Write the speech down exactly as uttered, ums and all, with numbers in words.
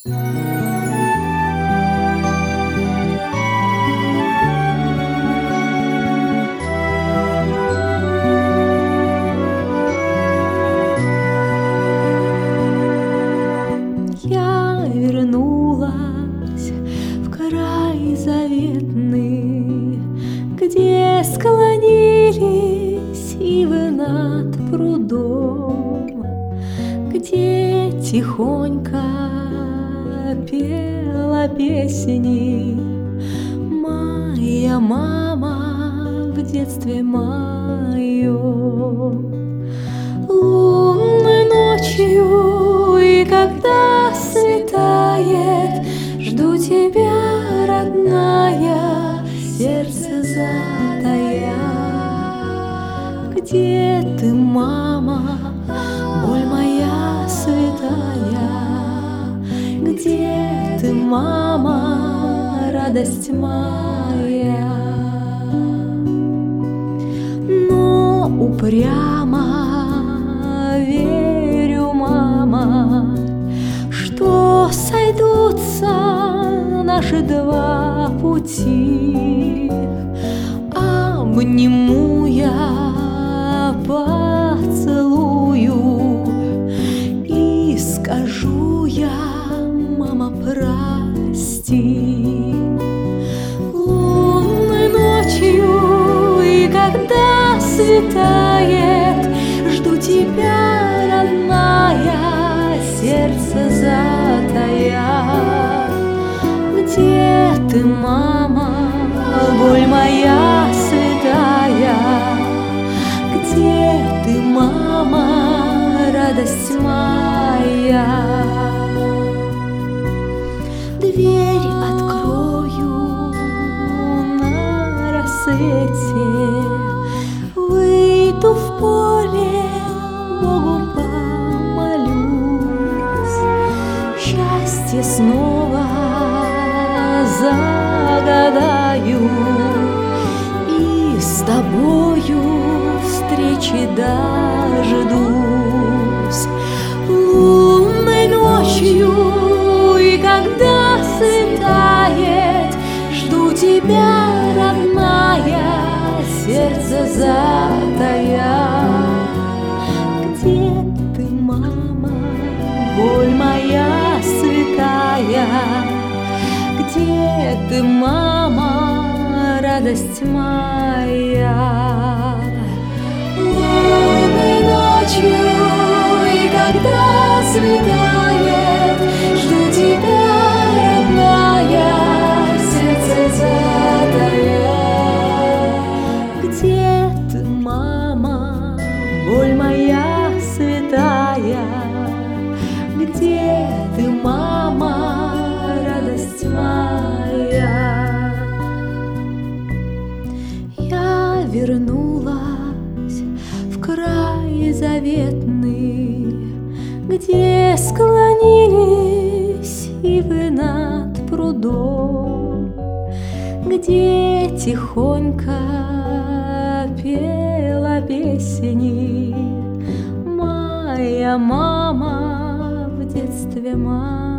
Я вернулась в край заветный, где склонились ивы над прудом, где тихонько пела песни моя мама в детстве моем. Лунной ночью, и когда светает, жду тебя, родная, сердце затая. Где ты, мама, боль моя святая? Где ты, мама, радость моя? Но упрямо верю, мама, что сойдутся наши два пути. Обниму я, поцелую и скажу я: мама, прости. Лунной ночью, и когда светает, жду тебя, родная, сердце затая. Где ты, мама, боль моя святая? Где ты, мама, радость моя? Дверь открою на рассвете, выйду в поле, Богу помолюсь, счастье снова загадаю и с тобою встречи дождусь. Лунной ночью, и когда светает, жду тебя, родная, сердце затая. Где ты, мама, боль моя святая? Где ты, мама, радость моя? Лунной ночью, и когда светает, жду тебя, родная, сердце затая. Где ты, мама, боль моя святая? Где ты, мама, радость моя? Я вернулась в край заветный, где склонились ивы над прудом, где тихонько пела песни моя мама в детстве моем.